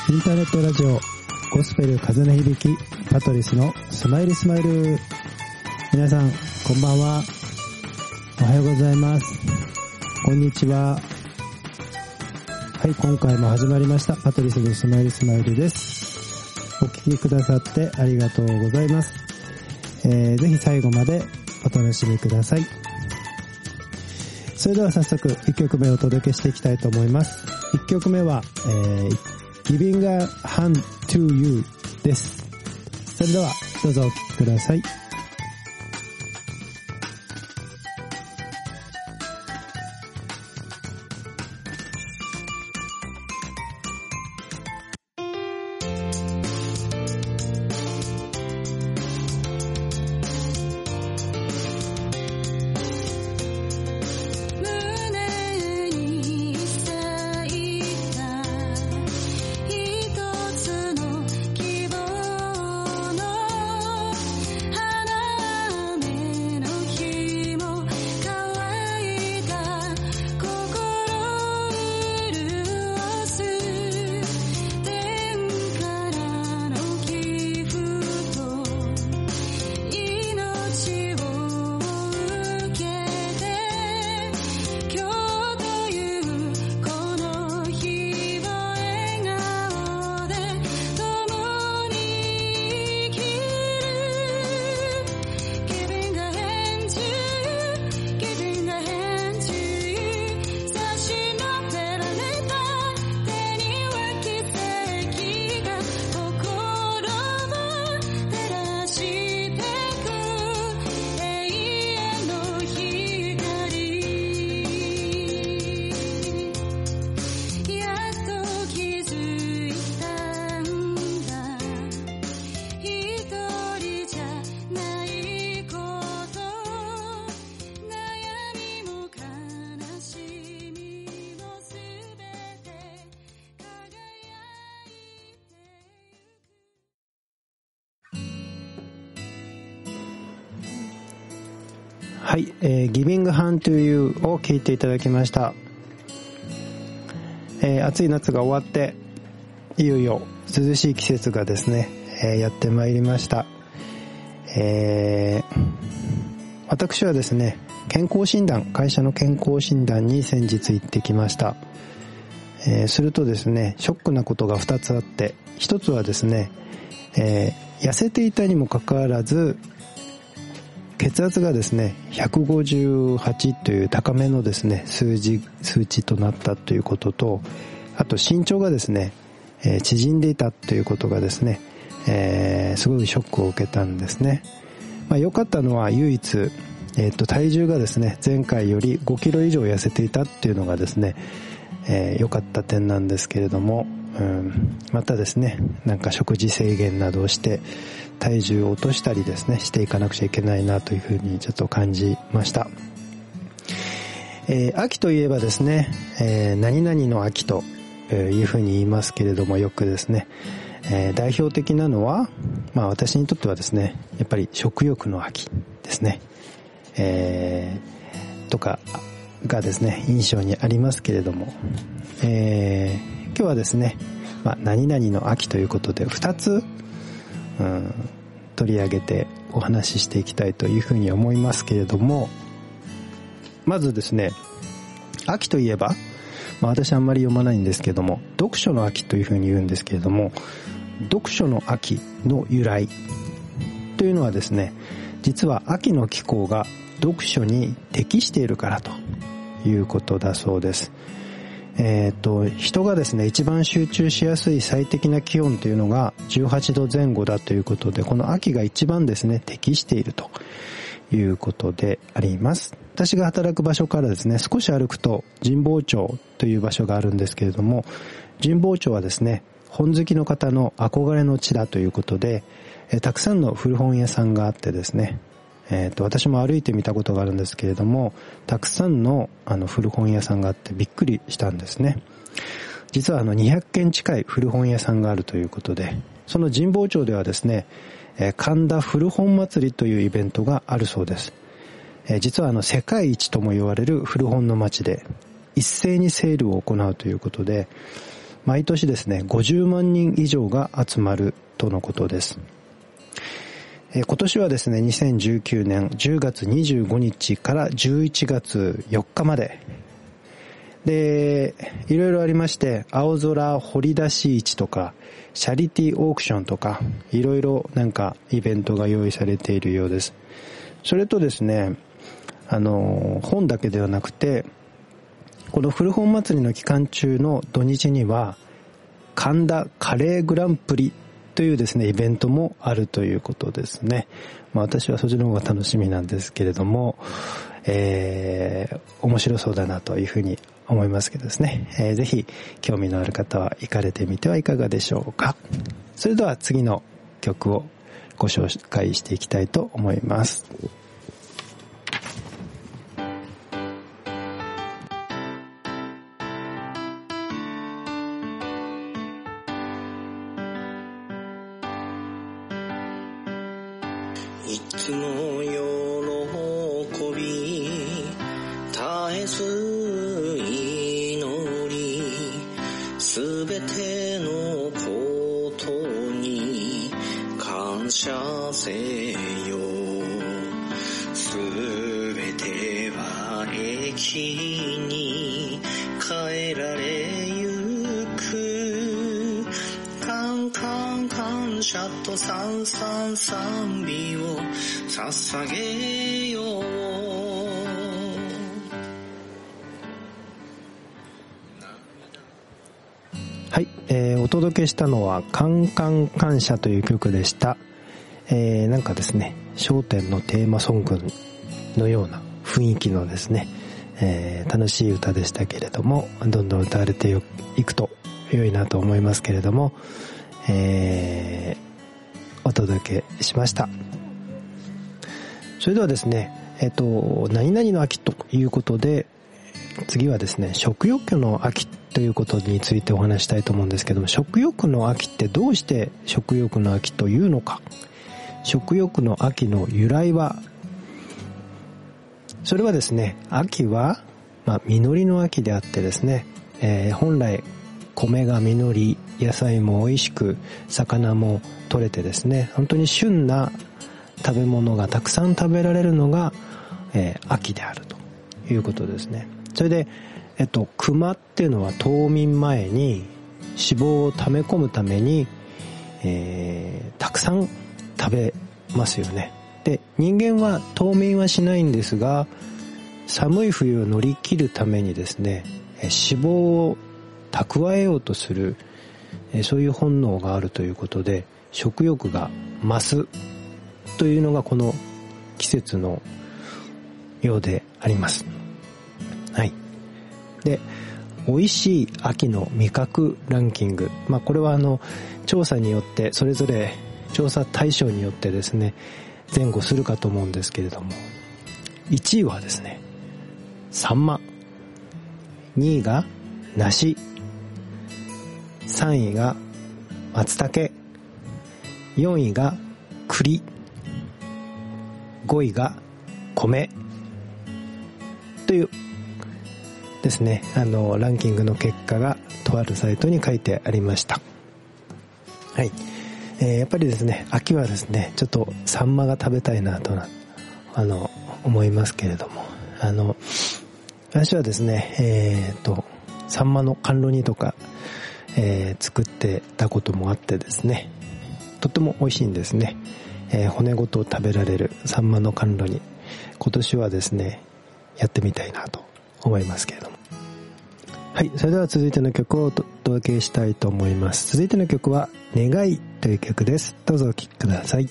インターネットラジオゴスペル風の響きパトリスのスマイルスマイル。皆さんこんばんは、おはようございます、こんにちは。はい、今回も始まりましたパトリスのスマイルスマイルです。お聞きくださってありがとうございます。ぜひ最後までお楽しみください。それでは早速1曲目をお届けしていきたいと思います。1曲目は、Giving a Hand to You です。それではどうぞお聴きください。はい、Giving Hand to You を聴いていただきました。暑い夏が終わっていよいよ涼しい季節がですね、やってまいりました。私はですね、会社の健康診断に先日行ってきました。するとですね、ショックなことが2つあって、1つはですね、痩せていたにもかかわらず血圧がですね158という高めのですね数値となったということと、あと身長がですね、縮んでいたということがですね、すごいショックを受けたんですね。良かったのは唯一、体重がですね前回より5キロ以上痩せていたっていうのがですね、良かった点なんですけれども、またですねなんか食事制限などをして体重を落としたりですねしていかなくちゃいけないなというふうにちょっと感じました。秋といえばですね、何々の秋というふうに言いますけれども、よくですね、代表的なのは、私にとってはですねやっぱり食欲の秋ですね、とかがですね印象にありますけれども、今日はですね、何々の秋ということで2つ、取り上げてお話ししていきたいというふうに思いますけれども、まずですね、秋といえば、私あんまり読まないんですけども、読書の秋というふうに言うんですけれども、読書の秋の由来というのはですね、実は秋の気候が読書に適しているからということだそうです。人がですね一番集中しやすい最適な気温というのが18度前後だということで、この秋が一番ですね適しているということであります。私が働く場所からですね少し歩くと神保町という場所があるんですけれども、神保町はですね本好きの方の憧れの地だということで、たくさんの古本屋さんがあってですね、私も歩いてみたことがあるんですけれども、たくさんの古本屋さんがあってびっくりしたんですね。実は200軒近い古本屋さんがあるということで、その神保町ではですね、神田古本祭りというイベントがあるそうです。実は世界一とも言われる古本の街で一斉にセールを行うということで、 毎年ですね、50万人以上が集まるとのことです。今年はですね、2019年10月25日から11月4日まで。で、いろいろありまして、青空掘り出し市とか、チャリティーオークションとか、いろいろなんかイベントが用意されているようです。それとですね、本だけではなくて、この古本祭りの期間中の土日には、神田カレーグランプリというですね、イベントもあるということですね。私はそっちの方が楽しみなんですけれども、面白そうだなというふうに思いますけどですね、ぜひ興味のある方は行かれてみてはいかがでしょうか。それでは次の曲をご紹介していきたいと思います。 いつも喜び絶えず祈りすべてのことに感謝せよ。すべては駅に変えられゆく。感謝と賛美を捧げよう。 はい、お届けしたのはカンカン感謝という曲でした。なんかですね、笑点のテーマソングのような雰囲気のですね、楽しい歌でしたけれども、どんどん歌われていくと良いなと思いますけれども、お届けしました。それではですね、何々の秋ということで、次はですね、食欲の秋ということについてお話したいと思うんですけども、食欲の秋ってどうして食欲の秋というのか。食欲の秋の由来は、それはですね、秋は、実りの秋であってですね、本来米が実り、野菜も美味しく、魚も取れてですね、本当に旬な食べ物がたくさん食べられるのが、秋であるということですね。それで、熊っていうのは冬眠前に脂肪を溜め込むために、たくさん食べますよね。で、人間は冬眠はしないんですが、寒い冬を乗り切るためにですね、脂肪を蓄えようとする、そういう本能があるということで、食欲が増すというのがこの季節のようであります。はい。で、美味しい秋の味覚ランキング。これは調査によって、それぞれ調査対象によってですね、前後するかと思うんですけれども、1位はですね、サンマ。2位が梨。3位が松茸。4位が栗。5位が米。というですね、ランキングの結果がとあるサイトに書いてありました。はい。やっぱりですね、秋はですね、ちょっとサンマが食べたいなと思いますけれども、私はですね、サンマの甘露煮とか、作ってたこともあってですね、とっても美味しいんですね。骨ごと食べられるサンマの甘露煮、今年はですね、やってみたいなと思いますけれども。はい、それでは続いての曲をお届けしたいと思います。続いての曲は願いという曲です。どうぞお聴きください。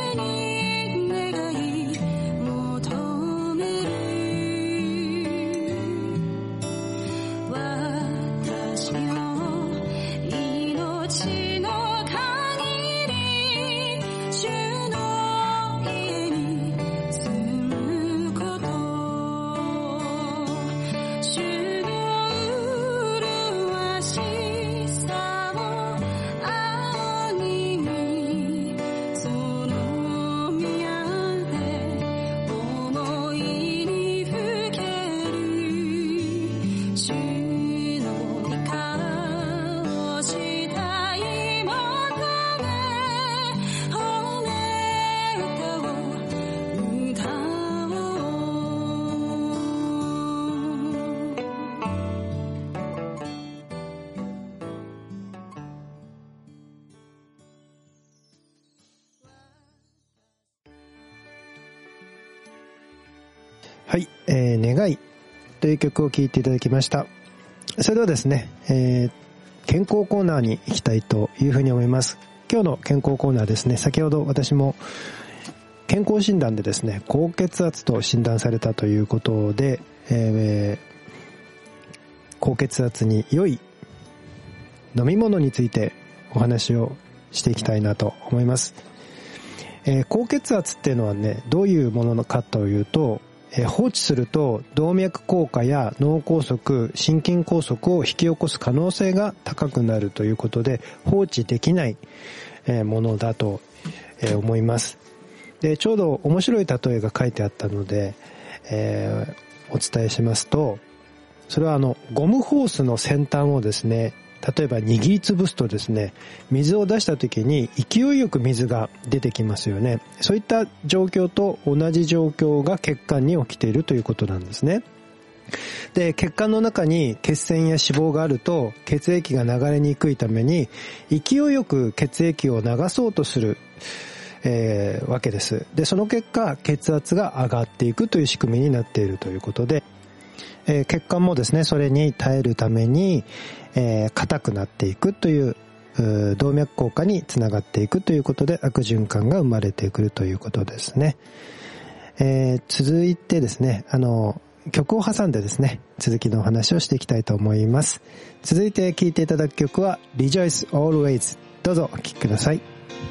主に願い求めるはい、願いという曲を聴いていただきました。それではですね、健康コーナーに行きたいというふうに思います。今日の健康コーナーですね、先ほど私も健康診断でですね、高血圧と診断されたということで、高血圧に良い飲み物についてお話をしていきたいなと思います。高血圧っていうのはね、どういうものかというと、放置すると動脈硬化や脳梗塞、心筋梗塞を引き起こす可能性が高くなるということで、放置できないものだと思います。で、ちょうど面白い例えが書いてあったので、お伝えしますと、それはゴムホースの先端をですね、例えば握りつぶすとですね、水を出した時に勢いよく水が出てきますよね。そういった状況と同じ状況が血管に起きているということなんですね。で、血管の中に血栓や脂肪があると血液が流れにくいために、勢いよく血液を流そうとする、わけです。で、その結果血圧が上がっていくという仕組みになっているということで、血管もですね、それに耐えるために、硬くなっていくという動脈硬化につながっていくということで、悪循環が生まれてくるということですね。続いてですね、曲を挟んでですね、続きのお話をしていきたいと思います。続いて聴いていただく曲は Rejoice Always。 どうぞお聴きください。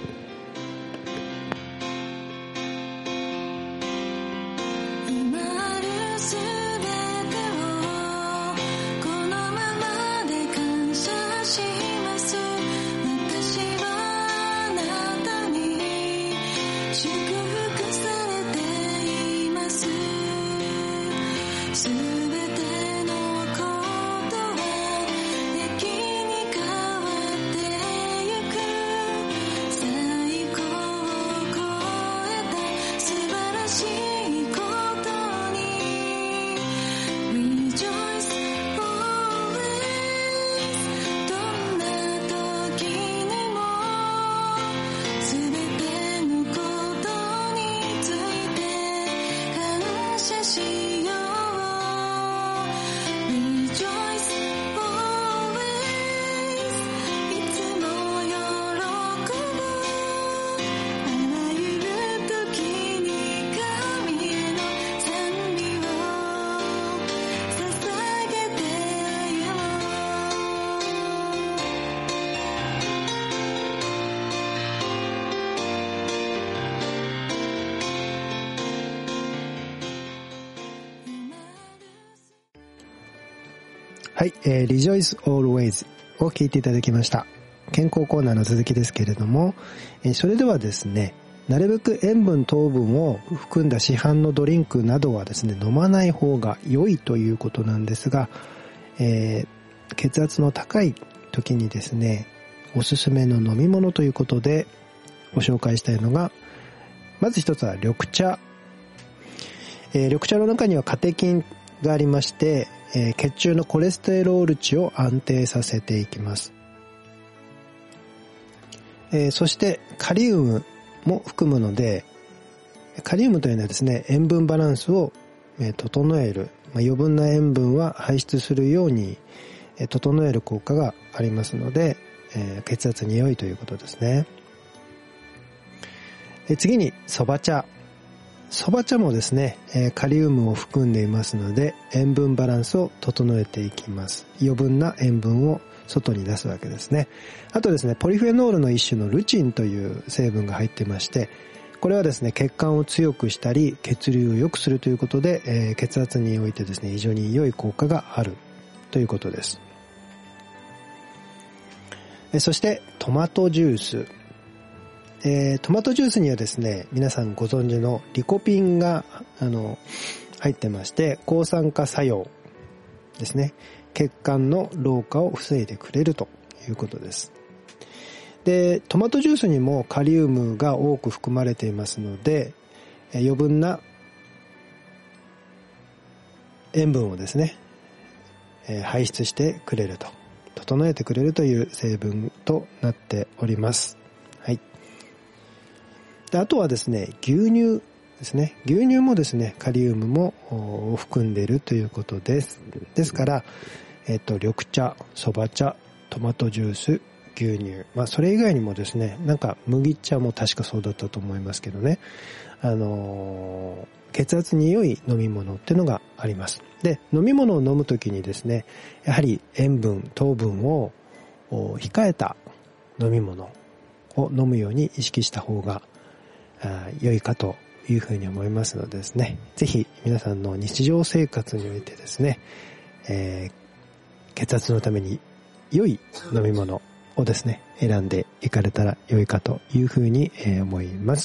はい、Rejoice Always を聴いていただきました。健康コーナーの続きですけれども、それではですね、なるべく塩分糖分を含んだ市販のドリンクなどはですね、飲まない方が良いということなんですが、血圧の高い時にですね、おすすめの飲み物ということでご紹介したいのが、まず一つは緑茶。緑茶の中にはカテキンがありまして、血中のコレステロール値を安定させていきます。そしてカリウムも含むので、カリウムというのはですね、塩分バランスを整える、余分な塩分は排出するように整える効果がありますので、血圧に良いということですね。次にそば茶。そば茶もですね、カリウムを含んでいますので、塩分バランスを整えていきます。余分な塩分を外に出すわけですね。あとですね、ポリフェノールの一種のルチンという成分が入ってまして、これはですね、血管を強くしたり血流を良くするということで、血圧においてですね、非常に良い効果があるということです。そしてトマトジュース。トマトジュースにはですね、皆さんご存知のリコピンが入ってまして、抗酸化作用ですね。血管の老化を防いでくれるということです。で、トマトジュースにもカリウムが多く含まれていますので、余分な塩分をですね、排出してくれると、整えてくれるという成分となっております。はい。で、あとはですね、牛乳ですね。牛乳もですね、カリウムも含んでいるということです。ですから、緑茶、そば茶、トマトジュース、牛乳。それ以外にもですね、麦茶も確かそうだったと思いますけどね。血圧に良い飲み物っていうのがあります。で、飲み物を飲むときにですね、やはり塩分、糖分を控えた飲み物を飲むように意識した方が良いかというふうに思いますのでですね、ぜひ皆さんの日常生活においてですね、血圧のために良い飲み物をですね、選んでいかれたら良いかというふうに思います。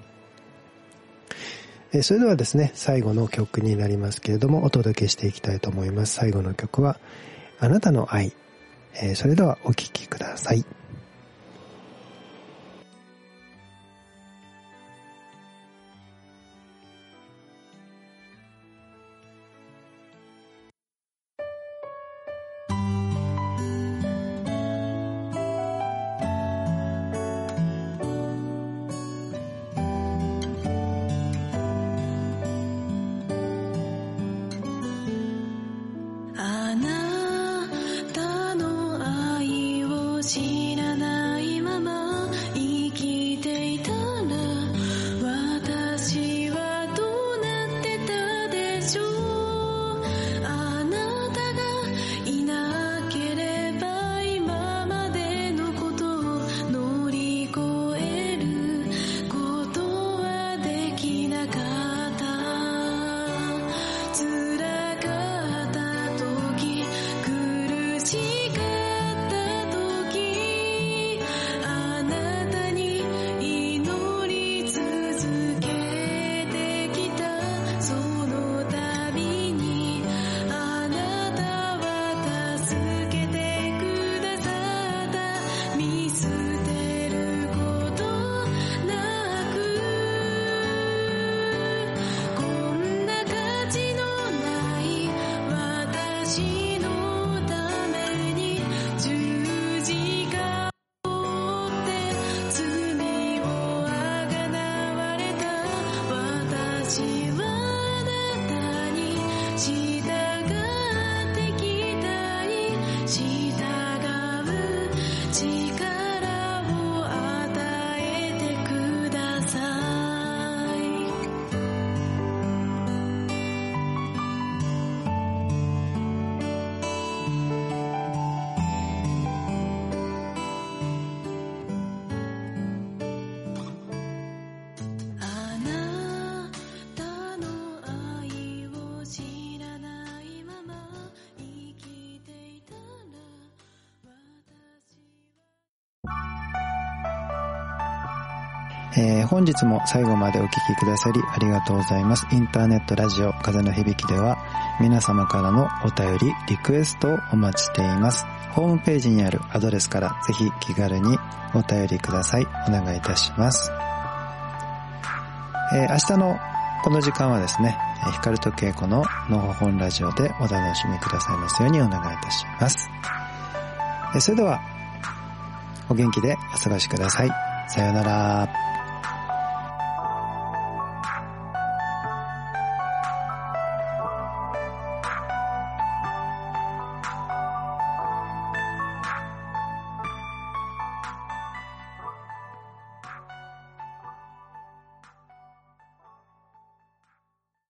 それではですね、最後の曲になりますけれども、お届けしていきたいと思います。最後の曲は、あなたの愛。それではお聴きください。本日も最後までお聞きくださりありがとうございます。インターネットラジオ風の響きでは皆様からのお便り、リクエストをお待ちしています。ホームページにあるアドレスからぜひ気軽にお便りください。お願いいたします。明日のこの時間はですね、ヒカルとケイコののほほんラジオでお楽しみくださいますようにお願いいたします。それではお元気でお過ごしください。さようなら。